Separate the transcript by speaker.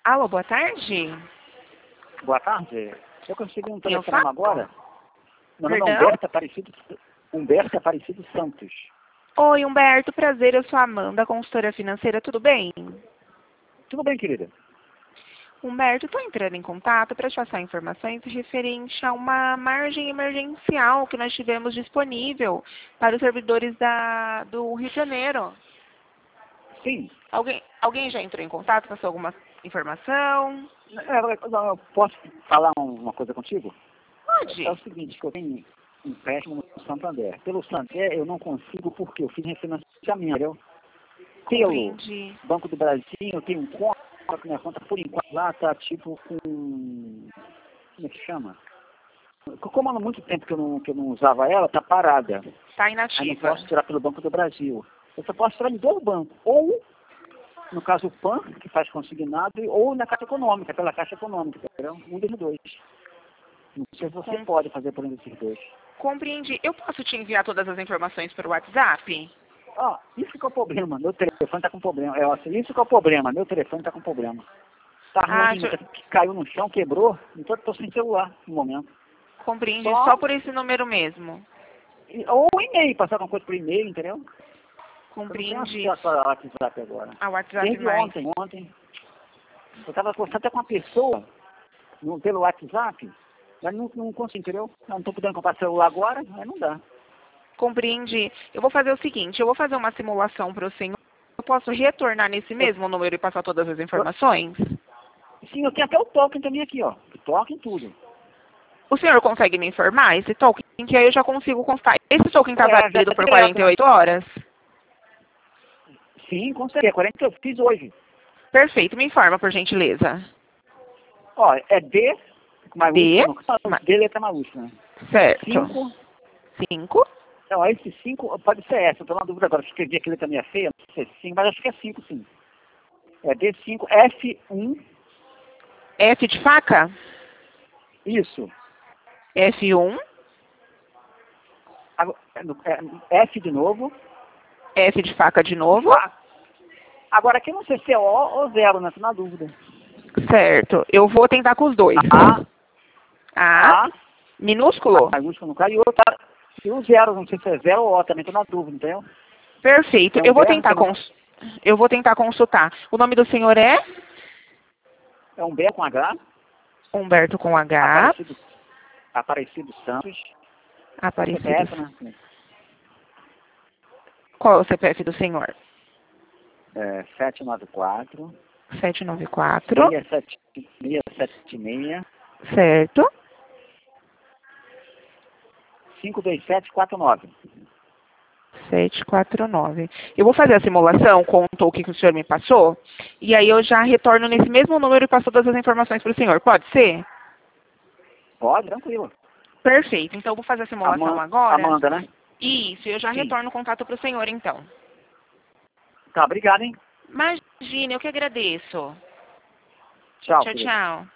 Speaker 1: Alô, boa tarde.
Speaker 2: Boa tarde. Eu consegui um
Speaker 1: Quem eu
Speaker 2: telefonema
Speaker 1: falo?
Speaker 2: agora. Meu nome é
Speaker 1: Perdão?
Speaker 2: Humberto Aparecido Santos.
Speaker 1: Oi, Humberto, prazer, eu sou a Amanda, consultora financeira, tudo bem?
Speaker 2: Tudo bem, querida?
Speaker 1: Humberto, estou entrando em contato para te passar informações referente a uma margem emergencial que nós tivemos disponível para os servidores do Rio de Janeiro.
Speaker 2: Sim.
Speaker 1: Alguém já entrou em contato, passou alguma informação?
Speaker 2: Eu posso falar uma coisa contigo?
Speaker 1: Pode.
Speaker 2: É o seguinte, que eu tenho um empréstimo no Santander. Pelo Santander eu não consigo porque eu fiz refinanciamento, entendeu? Pelo
Speaker 1: Compreendi.
Speaker 2: Banco do Brasil eu tenho um conta, só que minha conta por enquanto lá tá tipo com... Como é que chama? Como há muito tempo que eu não usava ela, tá parada.
Speaker 1: Está
Speaker 2: Aí não
Speaker 1: inativa.
Speaker 2: posso tirar pelo Banco do Brasil. Eu só posso tirar em dois bancos. Ou, no caso, o PAN, que faz consignado, ou na Caixa Econômica, pela Caixa Econômica, entendeu? Um dos dois. Não sei se você pode fazer por um desses dois.
Speaker 1: Compreendi. Eu posso te enviar todas as informações para o WhatsApp?
Speaker 2: Ó, isso que é o problema. Meu telefone tá com problema. Isso que é o problema. Meu telefone tá com problema. Tá ruim, que caiu no chão, quebrou. Então eu tô sem celular no momento.
Speaker 1: Compreendi. Só por esse número mesmo.
Speaker 2: Ou e-mail, passar alguma coisa por e-mail, entendeu?
Speaker 1: Compreendi.
Speaker 2: Eu não tenho acesso ao WhatsApp agora.
Speaker 1: A WhatsApp
Speaker 2: Desde
Speaker 1: mais.
Speaker 2: ontem. Eu estava conversando até com uma pessoa pelo WhatsApp, mas não consigo, entendeu? Não estou podendo comprar celular agora, aí não dá.
Speaker 1: Compreendi. Eu vou fazer o seguinte, eu vou fazer uma simulação para o senhor. Eu posso retornar nesse mesmo número e passar todas as informações?
Speaker 2: Sim, eu tenho até o token também aqui, ó. Token tudo.
Speaker 1: O senhor consegue me informar esse token? Que aí eu já consigo constar. Esse token está válido por
Speaker 2: direto,
Speaker 1: 48 horas?
Speaker 2: Sim, com certeza. 40 eu fiz hoje.
Speaker 1: Perfeito. Me informa, por gentileza.
Speaker 2: Ó, é D, maiúsculo, D letra maiúscula.
Speaker 1: Certo.
Speaker 2: 5. Não, esse 5 pode ser essa. Eu tô na dúvida agora. Eu escrevi aqui letra minha feia, não sei se é 5, mas acho que é 5, sim. É D5, F1.
Speaker 1: F de faca?
Speaker 2: Isso.
Speaker 1: F1.
Speaker 2: F de novo.
Speaker 1: F de faca de novo.
Speaker 2: Agora aqui eu não sei se é O ou 0, né? Tô na dúvida.
Speaker 1: Certo. Eu vou tentar com os dois. A. Minúsculo?
Speaker 2: Maiúsculo no caso. E o 0, não sei se é 0 ou O, também tô na dúvida, entendeu?
Speaker 1: Perfeito. Eu vou tentar consultar. O nome do senhor é?
Speaker 2: É Humberto com H.
Speaker 1: Humberto com H.
Speaker 2: Aparecido Santos.
Speaker 1: Aparecido.
Speaker 2: CPF, né?
Speaker 1: Qual é o CPF do senhor?
Speaker 2: 794.
Speaker 1: 794.
Speaker 2: 676.
Speaker 1: Certo.
Speaker 2: 52749.
Speaker 1: 749. Eu vou fazer a simulação com o token que o senhor me passou. E aí eu já retorno nesse mesmo número e passo todas as informações para o senhor. Pode ser?
Speaker 2: Pode, tranquilo.
Speaker 1: Perfeito. Então eu vou fazer a simulação agora.
Speaker 2: Amanda, né?
Speaker 1: Isso, eu já retorno o contato para o senhor, então.
Speaker 2: Tá, obrigado, hein?
Speaker 1: Imagina, eu que agradeço.
Speaker 2: Tchau,
Speaker 1: Tchau, tchau.